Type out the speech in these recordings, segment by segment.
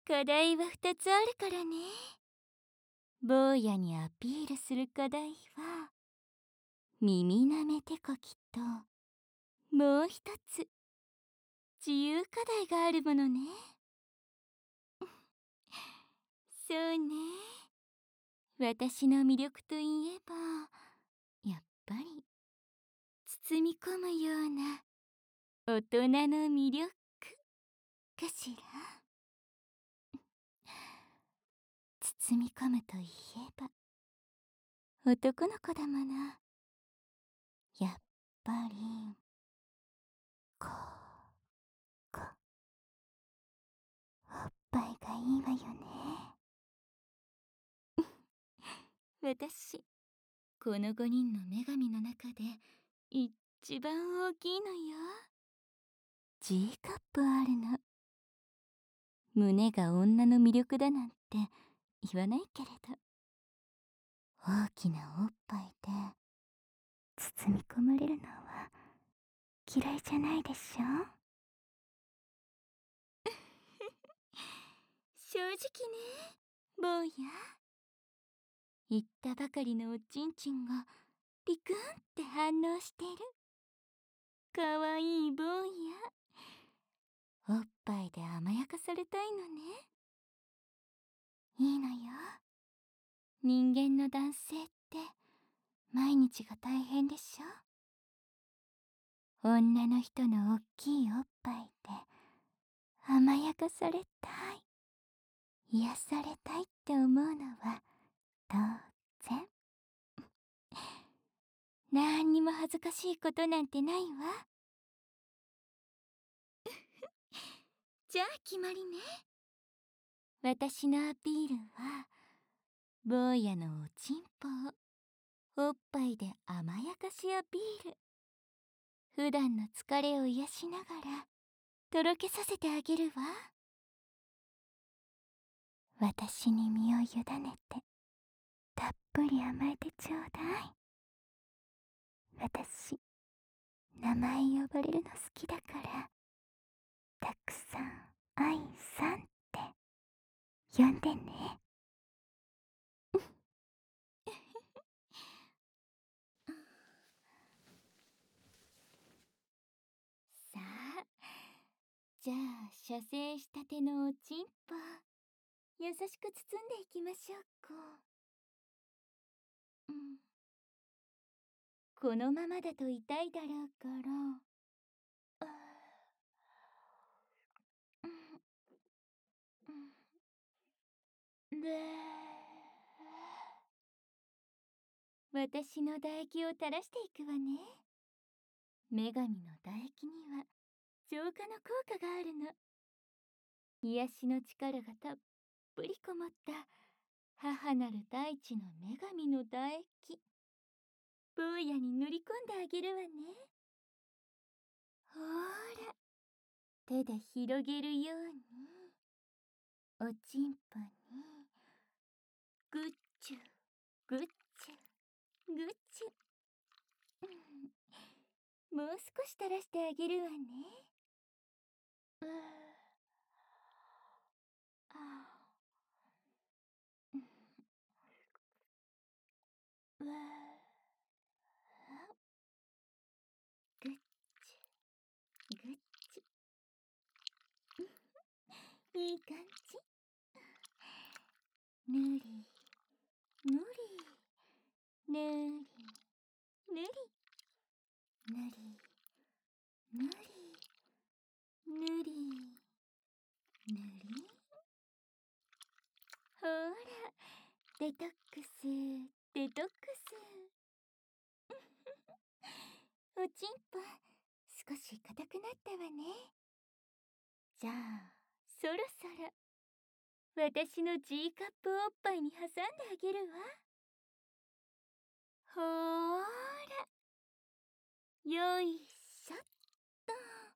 課題は2つあるからね。坊やにアピールする課題は耳なめてこきと、もう一つ自由課題があるものね。そうね。私の魅力といえば、やっぱり包み込むような大人の魅力かしら。包み込むといえば男の子だもの。やっぱりこうおっぱいがいいわよね。私この5人の女神の中で一番大きいのよ。 G カップあるの。胸が女の魅力だなんて言わないけれど、大きなおっぱいで包み込まれるのは嫌いじゃないでしょ。正直ね、坊や。言ったばかりのおちんちんがピクンって反応してる。かわいい坊や。おっぱいで甘やかされたいのね。いいのよ。人間の男性って毎日が大変でしょ。女の人のおっきいおっぱいで甘やかされたい、癒されたいって思うのは当然。なんにも恥ずかしいことなんてないわ。じゃあ決まりね。私のアピールは坊やのおちんぽをおっぱいで甘やかしアピール。普段の疲れを癒しながらとろけさせてあげるわ。私に身を委ねてたっぷり甘えてちょうだい。私名前呼ばれるの好きだから、たくさん愛さんって呼んでね。さあ、じゃあ射精したてのおちんぽ優しく包んでいきましょうか。このままだと痛いだろうから。私の唾液を垂らしていくわね。女神の唾液には浄化の効果があるの。癒しの力がたっぷりこもった母なる大地の女神の唾液、坊やに塗り込んであげるわね。ほーら、手で広げるようにおちんぽにぐっちゅぐっちゅぐっちゅ。もう少し垂らしてあげるわね。ぐっちぐっち。いい感じ。ぬりぬりぬりぬりぬりぬりぬりぬり。ほら、デトックスデトックス。おちんぽ少し硬くなったわね。じゃあそろそろ私の G カップおっぱいに挟んであげるわ。ほーら、よいしょっと。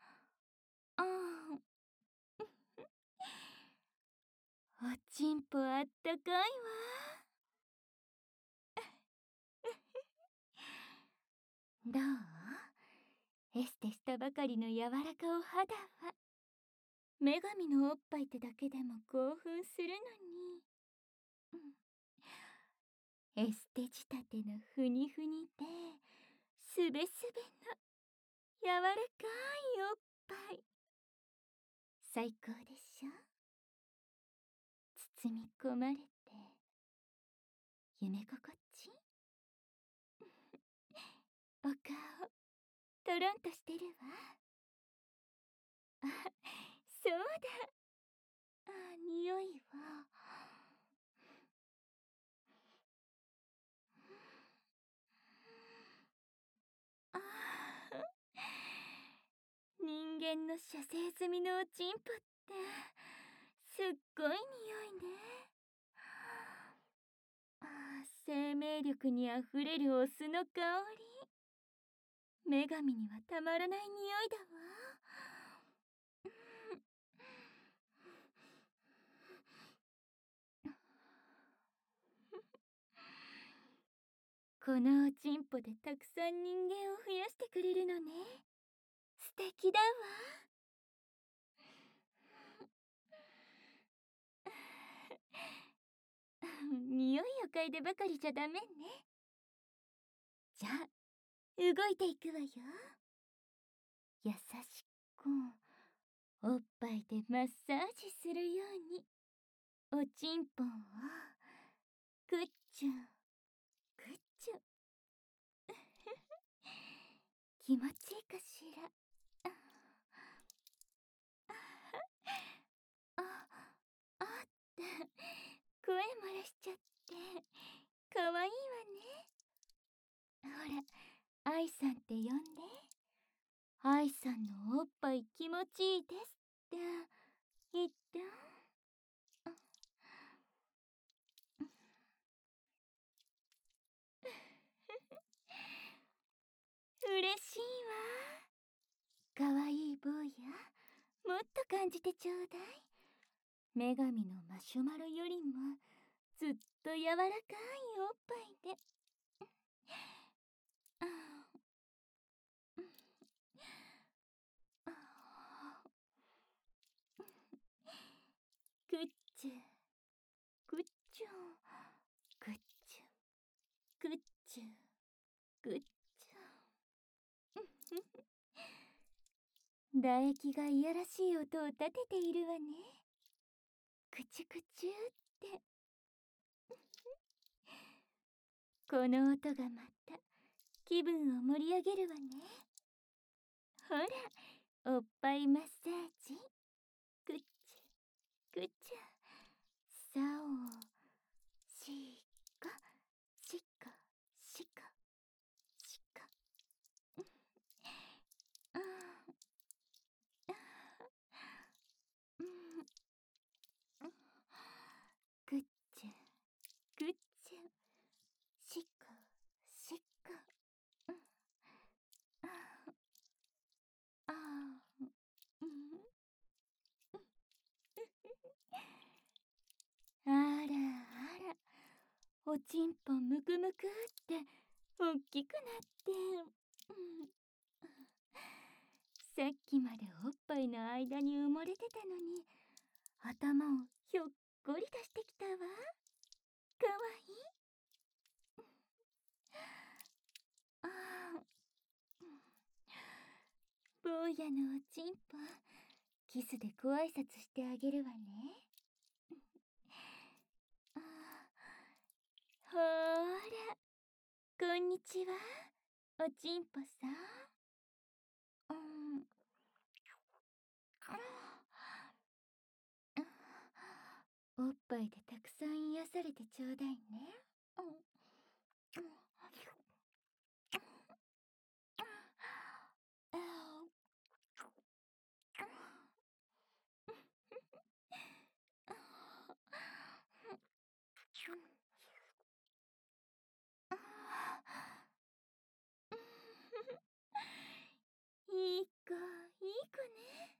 おちんぽあったかいわ。どう？エステしたばかりの柔らかお肌は女神のおっぱいってだけでも興奮するのに、エステ仕立てのふにふにですべすべの柔らかいおっぱい、最高でしょ。包み込まれて夢心地。お顔トロンとしてるわ。あ、そうだ。匂いはあ人間の射精済みのおちんぽってすっごい匂いね。生命力にあふれるオスの香り、女神にはたまらない匂いだわ。このおちんぽでたくさん人間を増やしてくれるのね。素敵だわ。匂いを嗅いでばかりじゃダメね。じゃあ動いていくわよ。優しくおっぱいでマッサージするようにおちんぽをグッチュグッチュ気持ちいいかしら。ああって声漏らしちゃってかわいいわね。ほら、愛さんって呼んで。愛さんのおっぱい気持ちいいですって言って。嬉しいわ。かわいい坊や、もっと感じてちょうだい。女神のマシュマロよりもずっと柔らかいおっぱいで。グッチュグッチュグッチュグッチュグッチュ唾液がいやらしい音を立てているわね。クチュクチュって。この音がまた気分を盛り上げるわね。ほら、おっぱいマッサージ。グッチュグッチュ。さおしかしかしかしか。グッチュグッチュしかしか。ああらあら、おちんぽむくむくっておっきくなって、さっきまでおっぱいの間に埋もれてたのに頭をひょっこり出してきたわ。かわいい。ああ、坊やのおちんぽキスでご挨拶してあげるわね。ほーら、こんにちは、おちんぽさん。おっぱいでたくさん癒されてちょうだいね。いい子、いい子ね。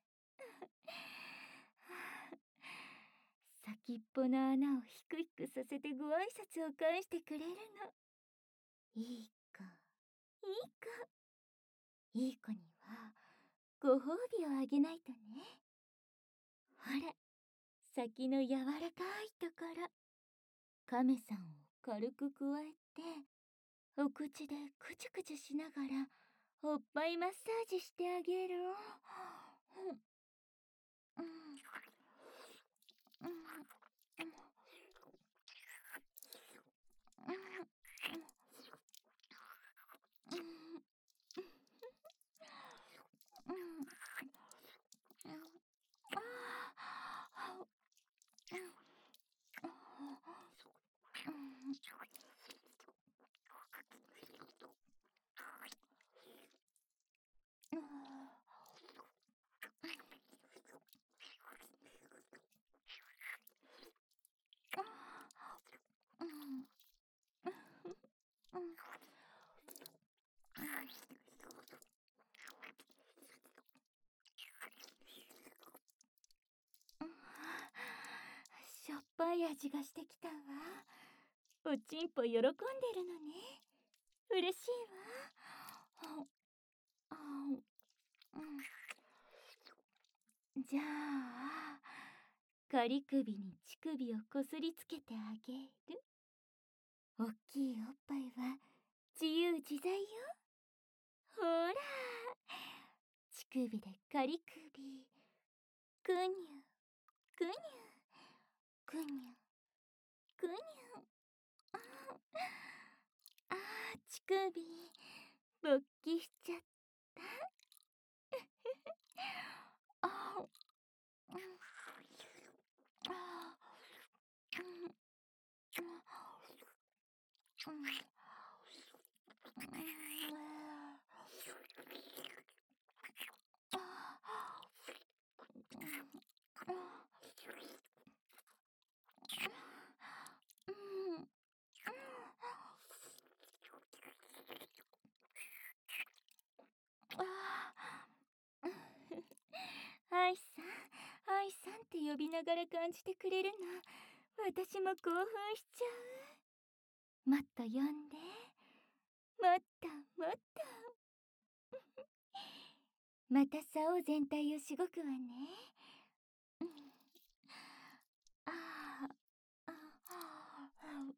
先っぽの穴をヒクヒクさせてご挨拶を返してくれるの。いい子、いい子。いい子にはご褒美をあげないとね。 先の柔らかいところ、亀さんを軽くくわえて、お口でくちゅくちゅしながらおっぱいマッサージしてあげる。うんうんしょっぱい味がしてきたわ。おちんぽ喜んでるのね。嬉しいわ。じゃあ、仮首に乳首をこすりつけてあげる。おっきいおっぱいは自由自在よ。ほら、乳首で仮首。くにゅくにゅくにゅくにゅ。あー、乳首勃起しちゃった。あー、愛さん、愛さんって呼びながら感じてくれるの、私も興奮しちゃう。もっと呼んで、もっともっと。また竿全体をしごくわね。ああ、ああ、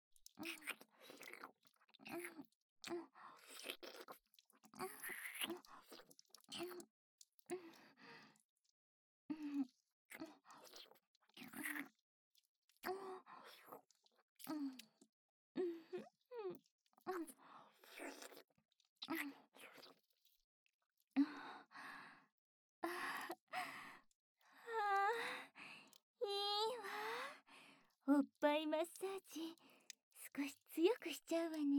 おっぱいマッサージ少し強くしちゃうわね。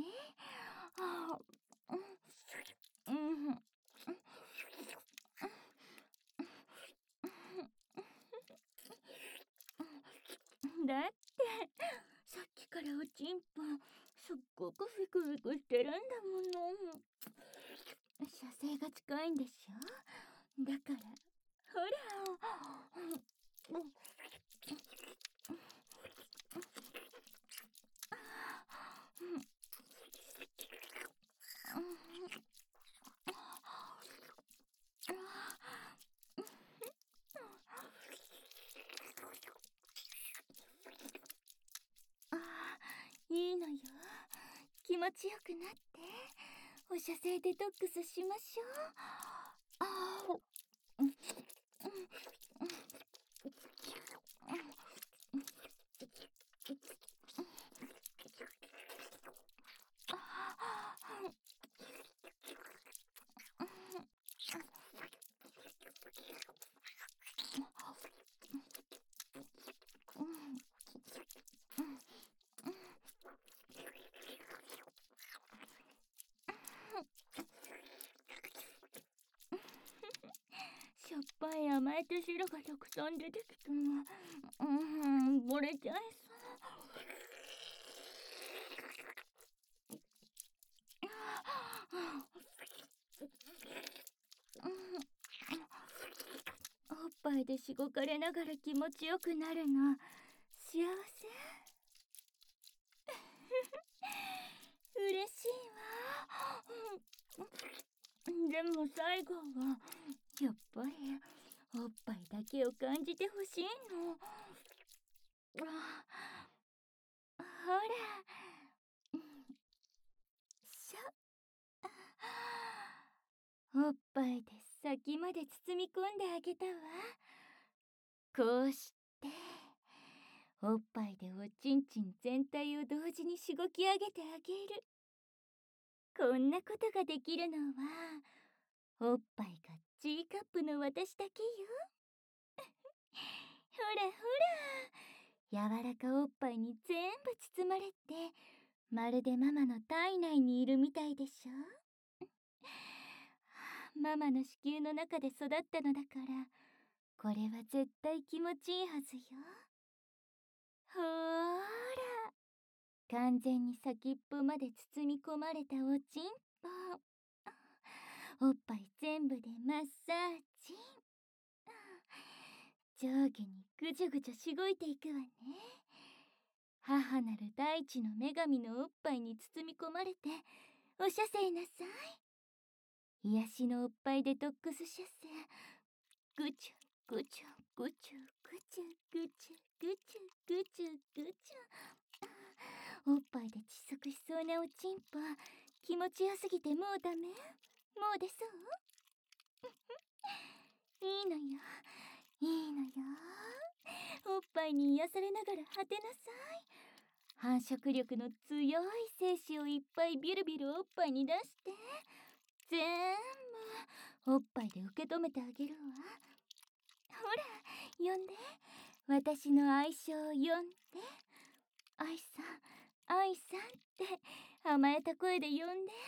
だってさっきからおちんぽすっごくフィクフィクしてるんだもの。射精が近いんでしょ。だからほら。いいのよ。気持ちよくなって。お射精デトックスしましょう。しょっぱい甘えと汁がたくさん出てきても、漏れちゃいそう。おっぱいでしごかれながら気持ちよくなるの幸せ。嬉しいわ。でも最後はやっぱりおっぱいだけを感じてほしいの。ほら、しょ。おっぱいで先まで包み込んであげたわ。こうして、おっぱいでおちんちん全体を同時にしごき上げてあげる。こんなことができるのは、おっぱいが G カップの私だけよ。ほらほら、柔らかおっぱいに全部包まれて、まるでママの体内にいるみたいでしょ。ママの子宮の中で育ったのだから、これは絶対気持ちいいはずよ。ほーら、完全に先っぽまで包み込まれたおちんぽ。おっぱい全部でマッサージ。上下にぐちゅぐちゅしごいていくわね。母なる大地の女神のおっぱいに包み込まれておしゃせいなさい。癒しのおっぱいデトックス射精。ぐちゅぐちゅぐちゅぐちゅぐちゅぐちゅぐちゅぐちゅ。おっぱいで窒息しそうなおちんぽ、気持ちよすぎてもうダメ？もう出そう？いいのよ、いいのよ。おっぱいに癒されながら果てなさい。繁殖力の強い精子をいっぱいビュルビュルおっぱいに出して、全部おっぱいで受け止めてあげるわ。ほら、呼んで。私の愛称を呼んで。愛さん、愛さんって甘えた声で呼んで。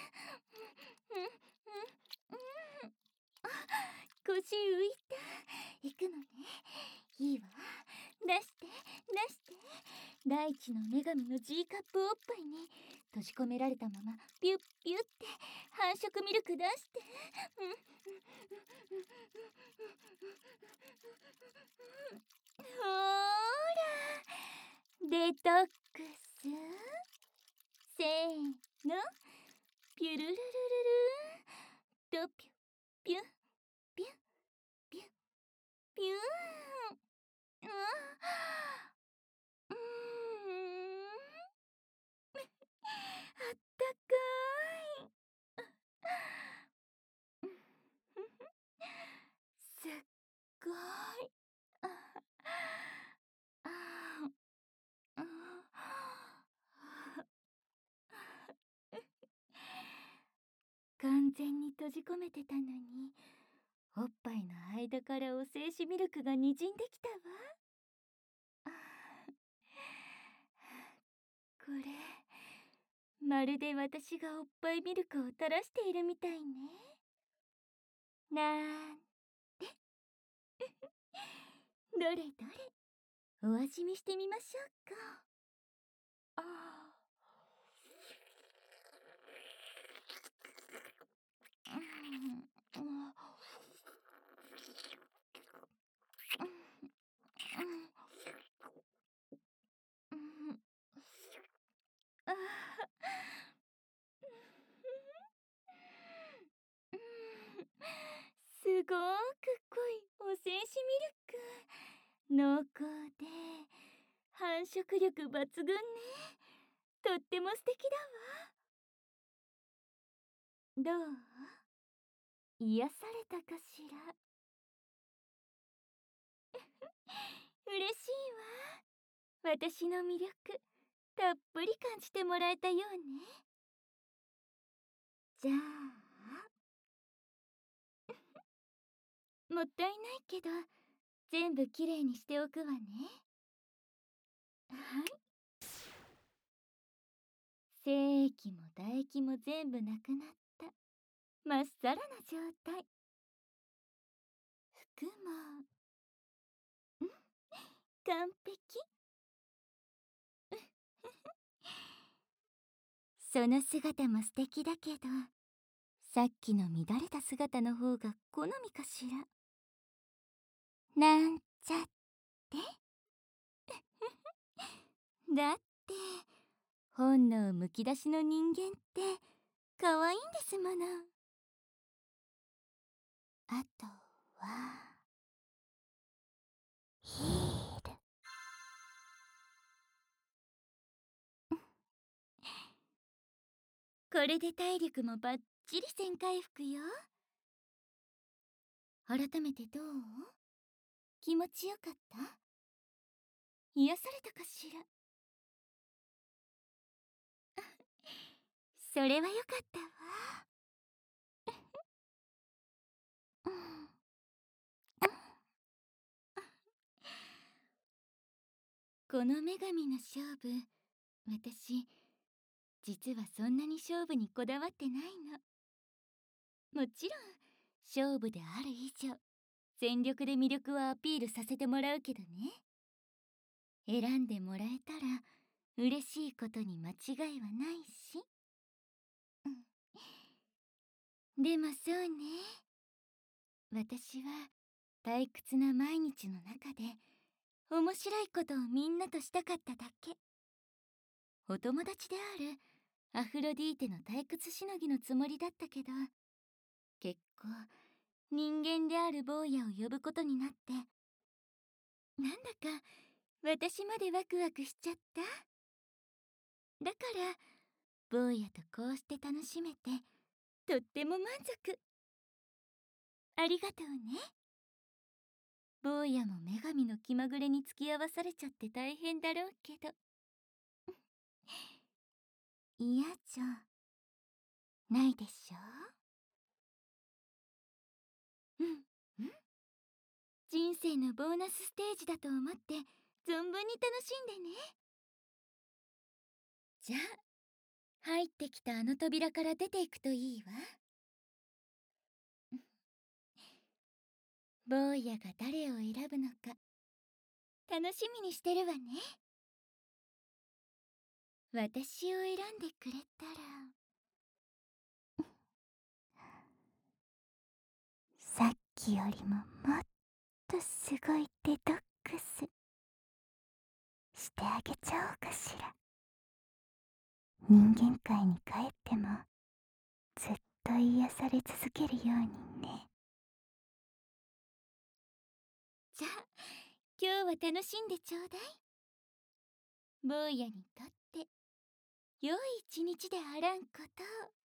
腰浮いた。行くのね。いいわ。出して出して。大地の女神の G カップおっぱいに閉じ込められたままピュッピュッって繁殖ミルク出して。ほーら、デトックス。せーの、ピュルルルルルとピュッピュッピュッピュッピューン。うーん、あったかい。すっごい。あああ完全に閉じ込めてたのに、おっぱいの間からお精子ミルクがにじんできたわ。あこれ、まるで私がおっぱいミルクを垂らしているみたいね。なんて。どれどれ、お味見してみましょうか。ああ、あすごーく濃いお精子ミルク。濃厚で繁殖力抜群ね。とっても素敵だわ。どう？癒されたかしら。嬉しいわ。私の魅力たっぷり感じてもらえたようね。じゃあもったいないけど全部きれいにしておくわね。はい。精液も唾液も全部なくなったまっさらな状態。服も完璧。その姿も素敵だけど、さっきの乱れた姿の方が好みかしら。なんちゃってだって本能むき出しの人間って可愛いんですもの。あとはこれで体力もバッチリ1000回復よ。改めてどう？気持ちよかった？癒されたかしら？それはよかったわ。この女神の勝負、私実はそんなに勝負にこだわってないの。もちろん勝負である以上全力で魅力をアピールさせてもらうけどね。選んでもらえたら嬉しいことに間違いはないし、でもそうね、私は退屈な毎日の中で面白いことをみんなとしたかっただけ。お友達であるアフロディーテの退屈しのぎのつもりだったけど、結構人間である坊やを呼ぶことになって、なんだか私までワクワクしちゃった。だから坊やとこうして楽しめてとっても満足。ありがとうね。坊やも女神の気まぐれに付き合わされちゃって大変だろうけど、嫌じゃないでしょ？うんうん、人生のボーナスステージだと思って存分に楽しんでね。じゃあ入ってきたあの扉から出ていくといいわ。坊やが誰を選ぶのか楽しみにしてるわね。私を選んでくれたら。さっきよりももっとすごいデトックスしてあげちゃおうかしら。人間界に帰ってもずっと癒され続けるようにね。じゃあ今日は楽しんでちょうだい。坊やにとって良い一日であらんことを。